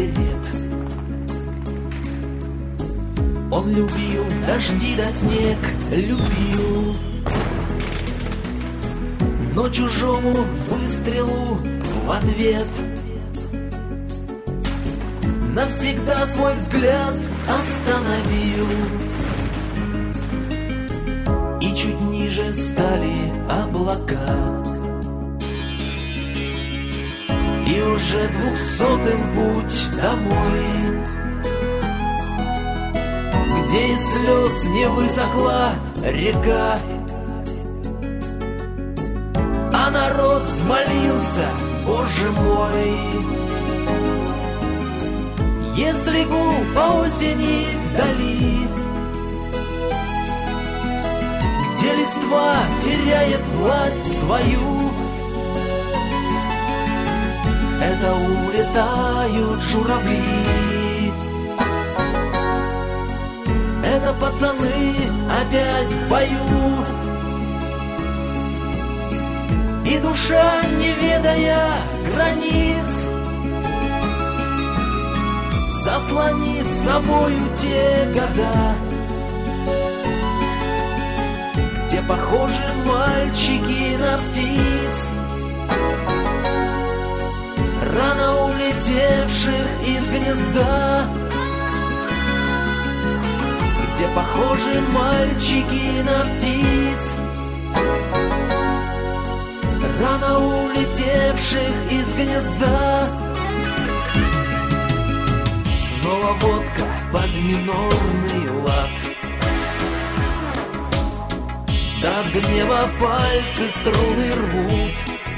берет. Он любил дожди да снег, любил, но чужому выстрелу в ответ навсегда свой взгляд остановил. И чуть ниже стали облака, и уже 200-м путь домой, где из слез не высохла река, а народ взмолился: Боже мой, если гул по осени вдали, где листва теряет власть свою, это улетают журавли. Это пацаны опять в бою, и душа, не ведая границ, заслонит собою те года, где похожи мальчики на птиц, рано улетевших из гнезда, где похожи мальчики на птиц, рано улетевших из гнезда. Снова водка под минорный лад, да от гнева пальцы струны рвут,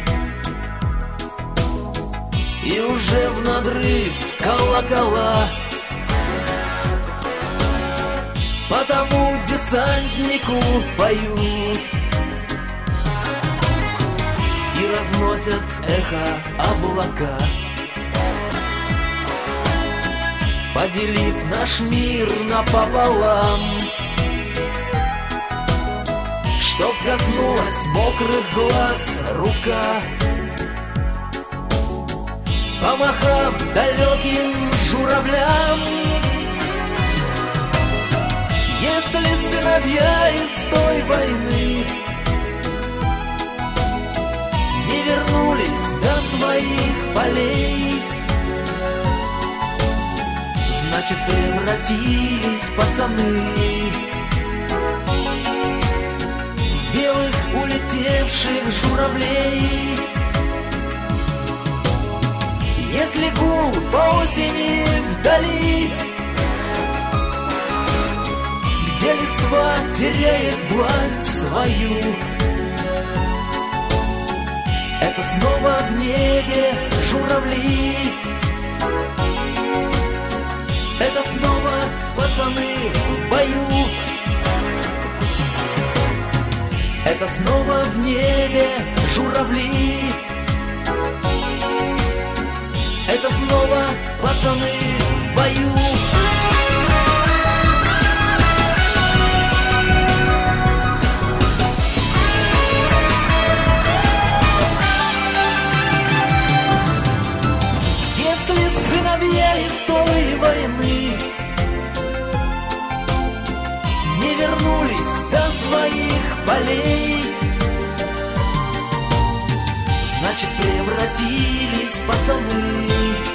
и уже в надрыв колокола по тому десантнику поют и разносят эхо облака, поделив наш мир напополам, чтоб коснулась мокрых глаз рука, помахав далеким журавлям. Если сыновья из той войны не вернулись до своих полей, значит, превратились пацаны в белых улетевших журавлей. Если гул по осени вдали, где листва теряет власть свою, это снова в небе журавли, это снова пацаны в бою, это снова в небе журавли, это снова пацаны в бою. Если сыновья из той войны не вернулись до своих полей, значит, превратились пацаны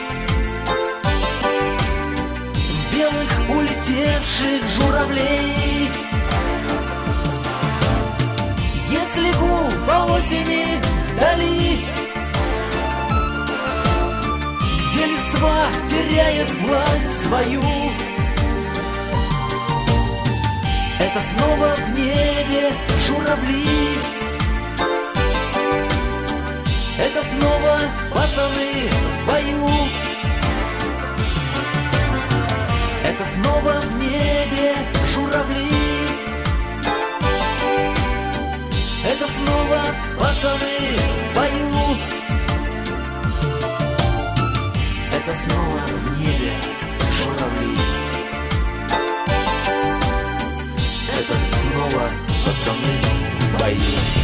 в белых улетевших журавлей. Если гул по осени вдали, где листва теряет власть свою, это снова в небе журавли, это снова пацаны в бою, это снова в небе журавли, это снова пацаны в бою, это снова в небе журавли, это снова пацаны в бою.